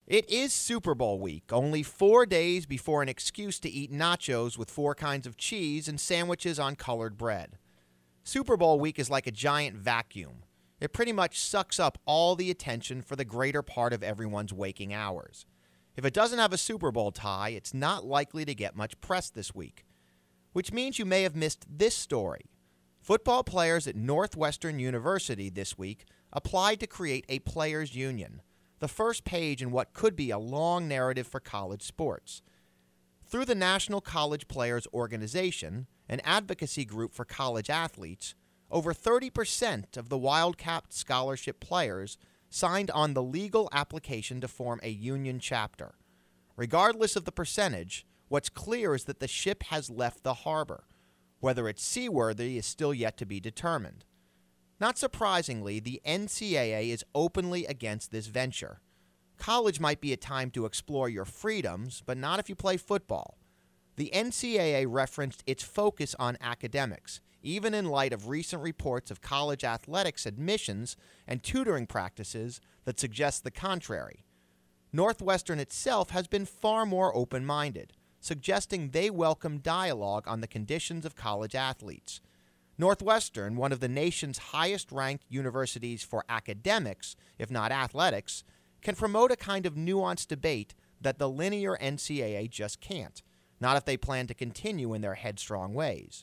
It is Super Bowl week, only 4 days before an excuse to eat nachos with 4 kinds of cheese and sandwiches on colored bread. Super Bowl week is like a giant vacuum. It pretty much sucks up all the attention for the greater part of everyone's waking hours. If it doesn't have a Super Bowl tie, it's not likely to get much press this week. Which means you may have missed this story. Football players at Northwestern University this week applied to create a players' union, the first page in what could be a long narrative for college sports. Through the National College Players Organization, an advocacy group for college athletes, over 30% of the Wildcat scholarship players signed on the legal application to form a union chapter. Regardless of the percentage, what's clear is that the ship has left the harbor. Whether it's seaworthy is still yet to be determined. Not surprisingly, the NCAA is openly against this venture. College might be a time to explore your freedoms, but not if you play football. The NCAA referenced its focus on academics, even in light of recent reports of college athletics admissions and tutoring practices that suggest the contrary. Northwestern itself has been far more open-minded, suggesting they welcome dialogue on the conditions of college athletes. Northwestern, one of the nation's highest-ranked universities for academics, if not athletics, can promote a kind of nuanced debate that the linear NCAA just can't, not if they plan to continue in their headstrong ways.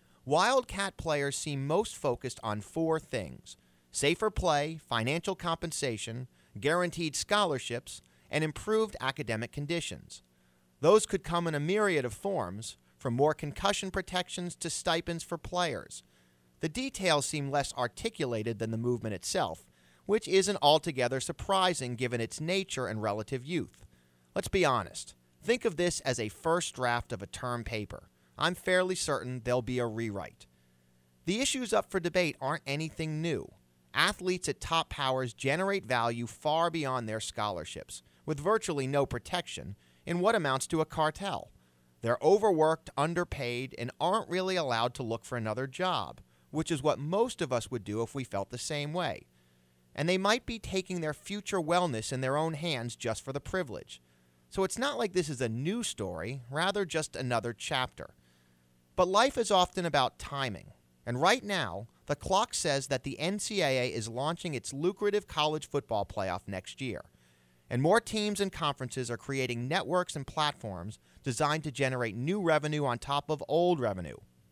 Wildcat players seem most focused on 4 things: safer play, financial compensation, guaranteed scholarships, and improved academic conditions. Those could come in a myriad of forms, from more concussion protections to stipends for players. The details seem less articulated than the movement itself, which isn't altogether surprising given its nature and relative youth. Let's be honest. Think of this as a first draft of a term paper. I'm fairly certain there'll be a rewrite. The issues up for debate aren't anything new. Athletes at top powers generate value far beyond their scholarships, with virtually no protection, in what amounts to a cartel. They're overworked, underpaid, and aren't really allowed to look for another job, which is what most of us would do if we felt the same way. And they might be taking their future wellness in their own hands just for the privilege. So it's not like this is a new story, rather just another chapter. But life is often about timing. And right now, the clock says that the NCAA is launching its lucrative college football playoff next year. And more teams and conferences are creating networks and platforms designed to generate new revenue on top of old revenue.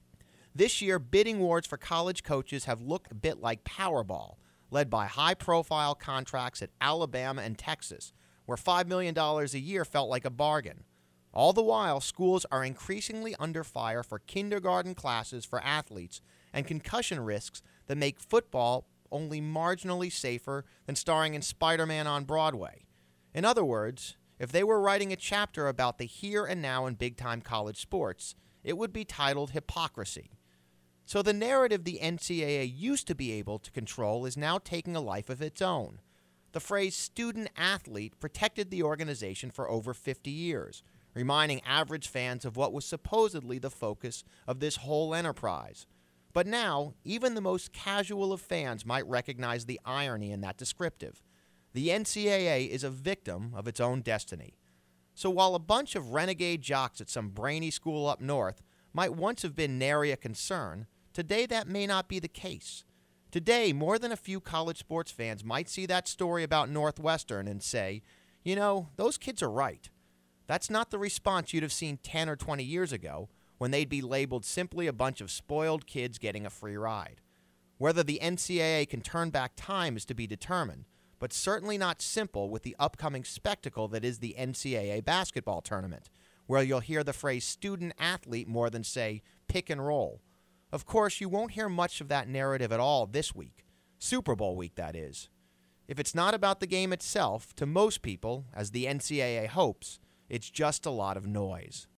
This year, bidding wars for college coaches have looked a bit like Powerball, led by high-profile contracts at Alabama and Texas, where $5 million a year felt like a bargain. All the while, schools are increasingly under fire for kindergarten classes for athletes and concussion risks that make football only marginally safer than starring in Spider-Man on Broadway. In other words, if they were writing a chapter about the here and now in big-time college sports, it would be titled Hypocrisy. So the narrative the NCAA used to be able to control is now taking a life of its own. The phrase student-athlete protected the organization for over 50 years, reminding average fans of what was supposedly the focus of this whole enterprise. But now, even the most casual of fans might recognize the irony in that descriptive. The NCAA is a victim of its own destiny. So while a bunch of renegade jocks at some brainy school up north might once have been nary a concern, today that may not be the case. Today, more than a few college sports fans might see that story about Northwestern and say, you know, those kids are right. That's not the response you'd have seen 10 or 20 years ago, when they'd be labeled simply a bunch of spoiled kids getting a free ride. Whether the NCAA can turn back time is to be determined, but certainly not simple with the upcoming spectacle that is the NCAA basketball tournament, where you'll hear the phrase student-athlete more than, say, pick and roll. Of course, you won't hear much of that narrative at all this week. Super Bowl week, that is. If it's not about the game itself, to most people, as the NCAA hopes, it's just a lot of noise.